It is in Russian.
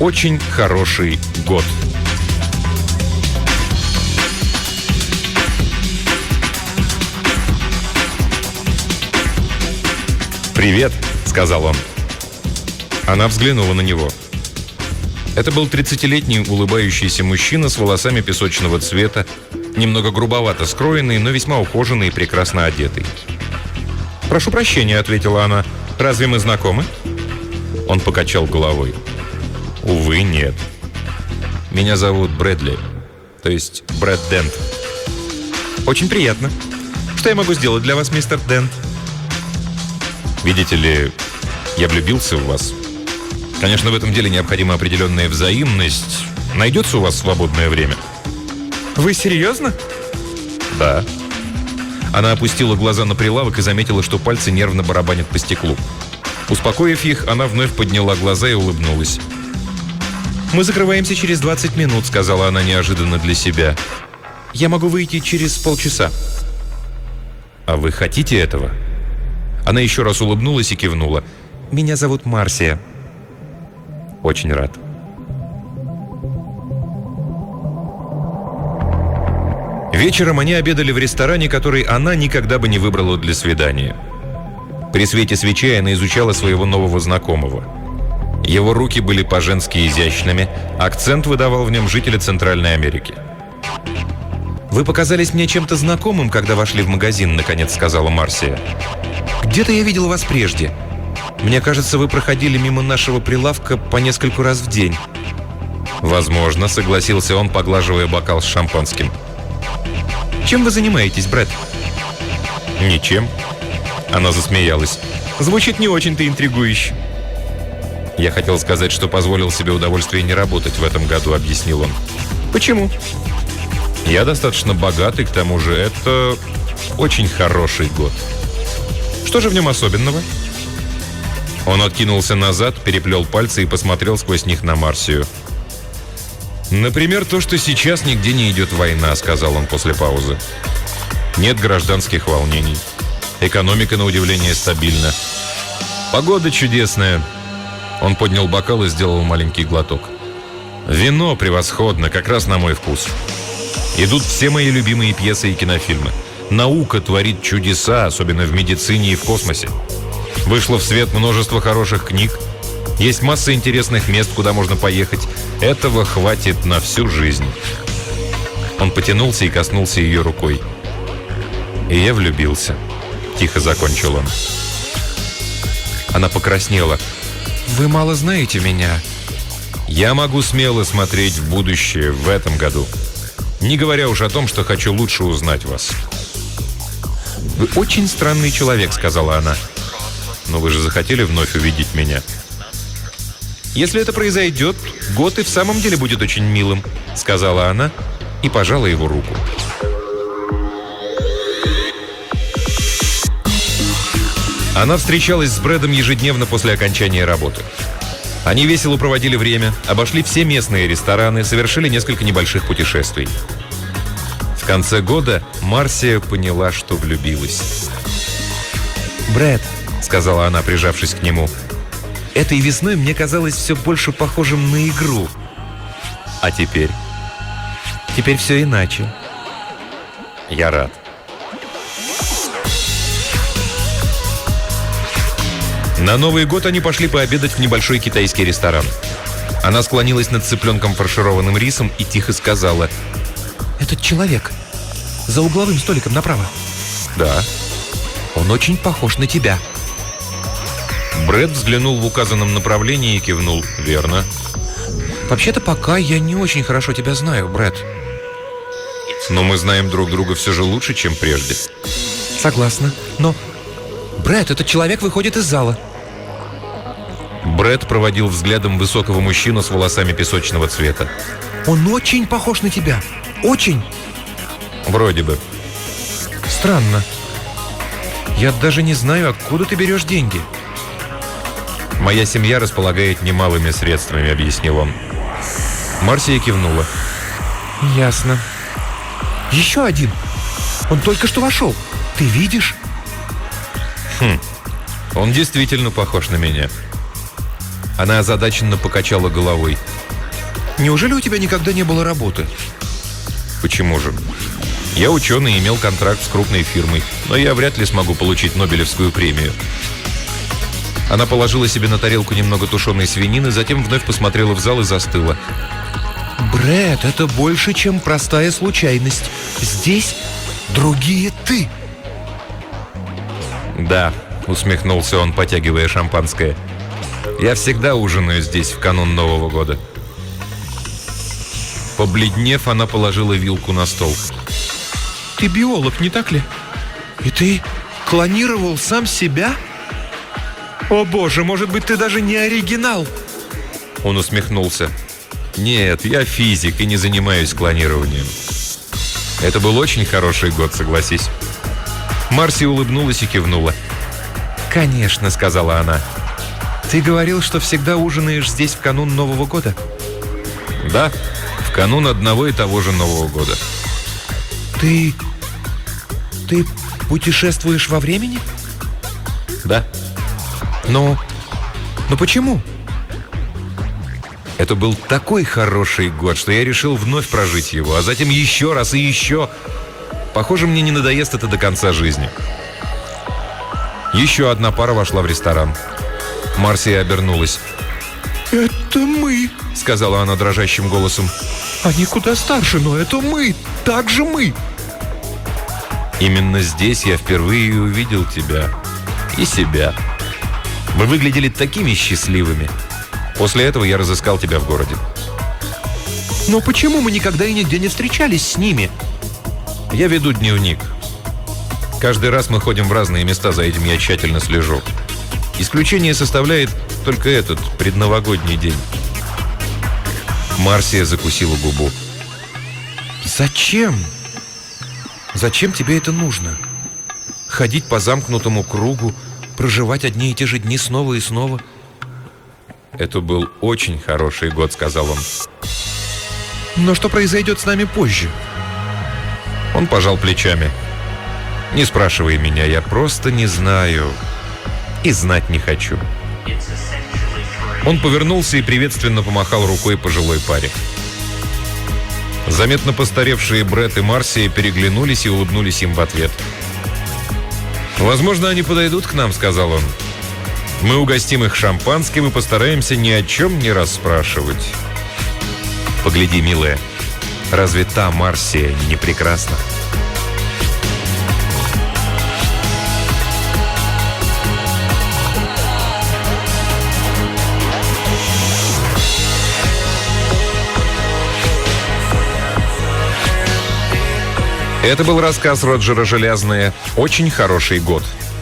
очень хороший год. «Привет», — сказал он. Она взглянула на него. Это был 30-летний улыбающийся мужчина с волосами песочного цвета, немного грубовато скроенный, но весьма ухоженный и прекрасно одетый. «Прошу прощения», — ответила она. «Разве мы знакомы?» Он покачал головой. «Увы, нет. Меня зовут Брэдли, то есть Брэд Дент». «Очень приятно. Что я могу сделать для вас, мистер Дент?» «Видите ли, я влюбился в вас. Конечно, в этом деле необходима определенная взаимность. Найдется у вас свободное время?» «Вы серьезно?» «Да». Она опустила глаза на прилавок и заметила, что пальцы нервно барабанят по стеклу. Успокоив их, она вновь подняла глаза и улыбнулась. «Мы закрываемся через 20 минут», — сказала она неожиданно для себя. «Я могу выйти через полчаса». «А вы хотите этого?» Она еще раз улыбнулась и кивнула. «Меня зовут Марсия». «Очень рад». Вечером они обедали в ресторане, который она никогда бы не выбрала для свидания. При свете свечей она изучала своего нового знакомого. Его руки были по-женски изящными, акцент выдавал в нем жителя Центральной Америки. «Вы показались мне чем-то знакомым, когда вошли в магазин», — наконец сказала Марсия. «Где-то я видел вас прежде. Мне кажется, вы проходили мимо нашего прилавка по нескольку раз в день». «Возможно», — согласился он, поглаживая бокал с шампанским. «Чем вы занимаетесь, Брэд?» «Ничем». Она засмеялась. «Звучит не очень-то интригующе». «Я хотел сказать, что позволил себе удовольствие не работать в этом году», — объяснил он. «Почему?» «Я достаточно богатый, к тому же это очень хороший год». «Что же в нем особенного?» Он откинулся назад, переплел пальцы и посмотрел сквозь них на Марсию. «Например, то, что сейчас нигде не идет война», — сказал он после паузы. «Нет гражданских волнений. Экономика, на удивление, стабильна. Погода чудесная». Он поднял бокал и сделал маленький глоток. «Вино превосходно, как раз на мой вкус. Идут все мои любимые пьесы и кинофильмы. Наука творит чудеса, особенно в медицине и в космосе. Вышло в свет множество хороших книг. Есть масса интересных мест, куда можно поехать. Этого хватит на всю жизнь». Он потянулся и коснулся ее рукой. «И я влюбился», — тихо закончил он. Она покраснела. «Вы мало знаете меня». «Я могу смело смотреть в будущее в этом году. Не говоря уж о том, что хочу лучше узнать вас». «Вы очень странный человек», — сказала она. «Но вы же захотели вновь увидеть меня». «Если это произойдет, год и в самом деле будет очень милым», — сказала она и пожала его руку. Она встречалась с Брэдом ежедневно после окончания работы. Они весело проводили время, обошли все местные рестораны, совершили несколько небольших путешествий. В конце года Марсия поняла, что влюбилась. «Брэд», — сказала она, прижавшись к нему, — «этой весной мне казалось все больше похожим на игру. А теперь? Теперь все иначе». «Я рад». На Новый год они пошли пообедать в небольшой китайский ресторан. Она склонилась над цыпленком, фаршированным рисом, и тихо сказала: «Этот человек за угловым столиком направо». «Да». «Он очень похож на тебя». Брэд взглянул в указанном направлении и кивнул. «Верно». «Вообще-то пока я не очень хорошо тебя знаю, Брэд». «Но мы знаем друг друга все же лучше, чем прежде». «Согласна, но... Брэд, этот человек выходит из зала». Брэд проводил взглядом высокого мужчину с волосами песочного цвета. «Он очень похож на тебя. Очень». «Вроде бы». «Странно. Я даже не знаю, откуда ты берешь деньги». «Моя семья располагает немалыми средствами», — объяснил он. Марсия кивнула. «Ясно. Еще один. Он только что вошел. Ты видишь?» «Он действительно похож на меня». Она озадаченно покачала головой. Неужели у тебя никогда не было работы? Почему же? Я ученый и имел контракт с крупной фирмой, но я вряд ли смогу получить Нобелевскую премию. Она положила себе на тарелку немного тушеной свинины, затем вновь посмотрела в зал и застыла. Брэд, это больше, чем простая случайность. Здесь другие ты. Да, усмехнулся он, потягивая шампанское. Я всегда ужинаю здесь в канун Нового года. Побледнев, она положила вилку на стол. Ты биолог, не так ли? И ты клонировал сам себя? О боже, может быть, ты даже не оригинал? Он усмехнулся. Нет, я физик и не занимаюсь клонированием. Это был очень хороший год, согласись. Марси улыбнулась и кивнула. Конечно, сказала она. Ты говорил, что всегда ужинаешь здесь в канун Нового года? Да, в канун одного и того же Нового года. Ты путешествуешь во времени? Да. Но почему? Это был такой хороший год, что я решил вновь прожить его, а затем еще раз и еще. Похоже, мне не надоест это до конца жизни. Еще одна пара вошла в ресторан. Марсия обернулась. «Это мы», — сказала она дрожащим голосом. «Они куда старше, но это мы, так же мы». Именно здесь я впервые и увидел тебя. И себя. Мы выглядели такими счастливыми. После этого я разыскал тебя в городе. Но почему мы никогда и нигде не встречались с ними? Я веду дневник. Каждый раз мы ходим в разные места, за этим я тщательно слежу. Исключение составляет только этот предновогодний день. Марсия закусила губу. Зачем? Зачем тебе это нужно? Ходить по замкнутому кругу, проживать одни и те же дни снова и снова? Это был очень хороший год, сказал он. Но что произойдет с нами позже? Он пожал плечами. Не спрашивай меня, я просто не знаю. И знать не хочу. Он повернулся и приветственно помахал рукой пожилой паре. Заметно постаревшие Брэд и Марсия переглянулись и улыбнулись им в ответ. «Возможно, они подойдут к нам», — сказал он. «Мы угостим их шампанским и постараемся ни о чем не расспрашивать». «Погляди, милая, разве та Марсия не прекрасна?» Это был рассказ Роджера Желязное «Очень хороший год».